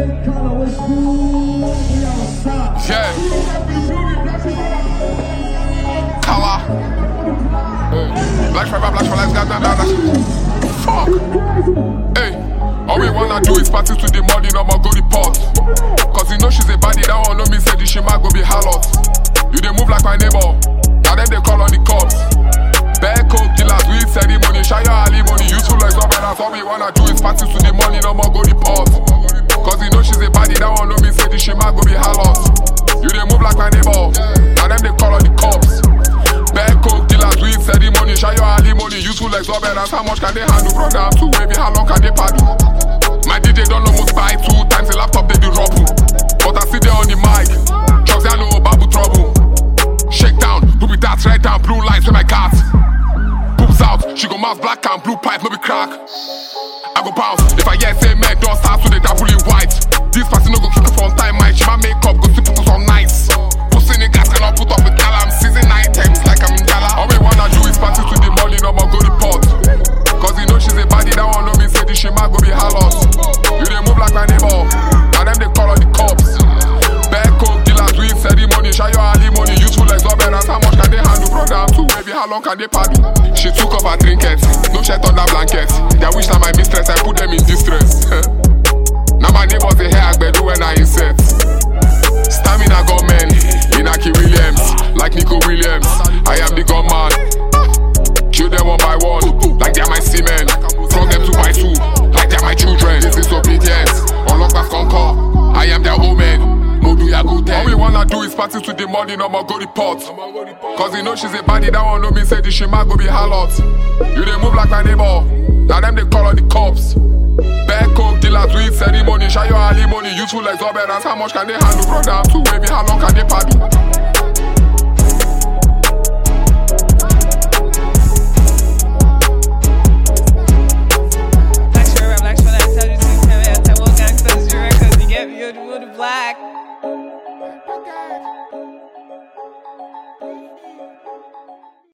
Yeah. Color. Black forever, black for life, fuck. Hey, all we wanna do is party to the money, no more go report. Cause you know she's a baddie, that one know me say the she might go be harlot. You they move like my neighbor, now them they call on the cops. Bad coke dealers, weed ceremony, shy your alimony, useful like something else. All we wanna do is party to the money, no more go report. Cause you know she's a baddie, that one know me say the she might go be harlot. You they move like my neighbor, now them they call on the cops. Bad coke dealers, weed ceremony, shy your alimony, useful like something else. How much can they handle, brother? I'm too wavy, how long can they paddle? My DJ don't almost buy 2 times the laptop they do rubble. But I sit there on the mic, drugs I know babu trouble. Shake down, do be that right down, blue lights with my cat. Poops out, she go mouth black and blue pipe, no be crack. I go bounce, if I hear say man, don't start to the double white. This person no go keep it on time, my she my makeup go see focus on nice. Pussy niggas cannot put up with gala, I'm season items like I'm in gala. All we wanna do is party to the money, no more go report. Cause you know she's a baddie, that one know me say the she might go be harlot. You they move like my neighbor, now them they call on the cops. Bad coke dealers, weed ceremony, shy your alimony, useful like Zoberas. How much can they handle, brother? I'm too wavy, how long can they paddle? She took off her trinkets, no shirt on that blanket. They wish that my mistress, I put them in distress. Now my neighbors they hear Agbedu when I insert. Stamina gunmen, Inaki Williams, like Nico Williams. I am the gunman. Kill them one by one, like they're my semen. Flog them 2 by 2, like they're my children. This is obedience, unlock that conquer. I am their woman, Modu Yagute. All we wanna do is party to the money, no more go report. Cause you know she's a baddie, that one know me say the she might go be harlot. You they move like my neighbor, now them they call on the cops. Bad coke dealers, weed ceremony, shy your alimony, useful like Zoberas. How much can they handle, brother? I'm too wavy, how long can they paddle? Black.